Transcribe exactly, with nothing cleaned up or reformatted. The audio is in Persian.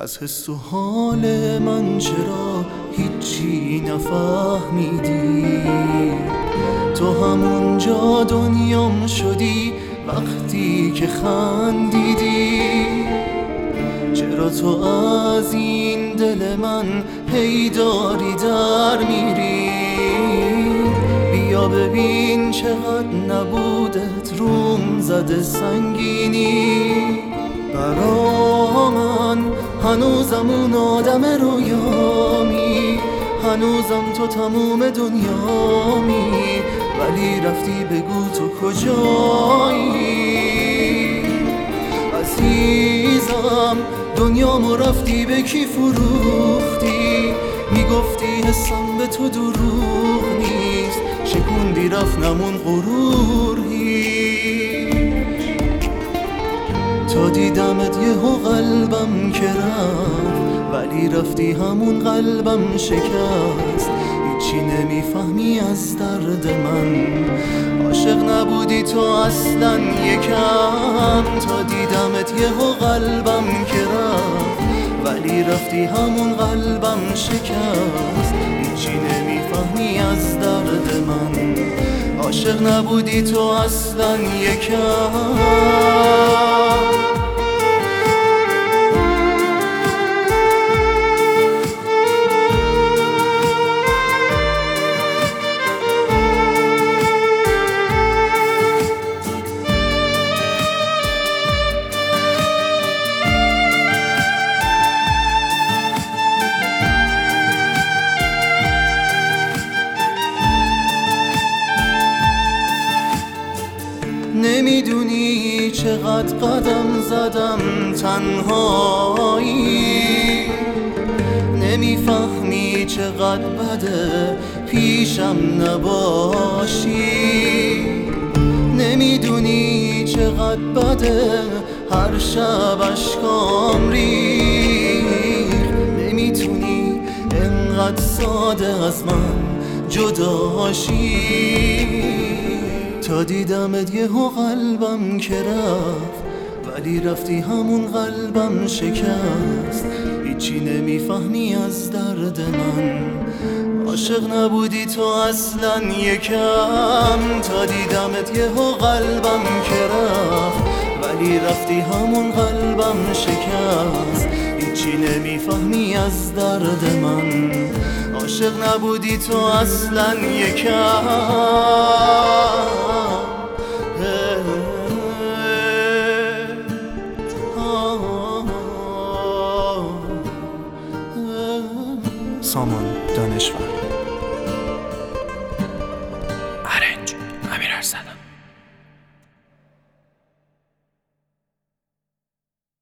از حس و حال من چرا هیچی نفهمیدی؟ تو همونجا دنیام شدی وقتی که خندیدی. چرا تو از این دل من هی داری در میری؟ بیا ببین چقدر نبودت روم زده سنگینی. برا من هنوزم اون آدم رویامی، هنوزم تو تموم دنیامی، ولی رفتی بگو تو کجایی؟ عزیزم دنیامو رفتی به کی فروختی؟ میگفتی حسم به تو دروغ نیست، شکوندی رفت نمون غرور هیچ. تا دیدمت یهو قلبم که رفت، ولی رفتی همون قلبم شکست. هیچی نمیفهمی از درد من، عاشق نبودی تو اصلا یکم. تا دیدمت یهو قلبم که رفت، ولی رفتی همون قلبم شکست. هیچی نمیفهمی از درد من، عاشق نبودی تو اصلا یکم. نمیدونی چقدر قدم زدم تنهایی، نمیفهمی چقدر بده پیشم نباشی. نمیدونی چقدر بده هر شب اشکام ریخت. نمیتونی انقدر ساده از من جداشی. تا دیدمت یهو قلبم که رفت، ولی رفتی همون قلبم شکست. هیچی نمیفهمی از درد من، عاشق نبودی تو اصلا یکم. تا دیدمت یهو قلبم که رفت، ولی رفتی همون قلبم شکست. هیچی نمیفهمی از درد من، عاشق نبودی تو اصلا یکم. سامان دانشور.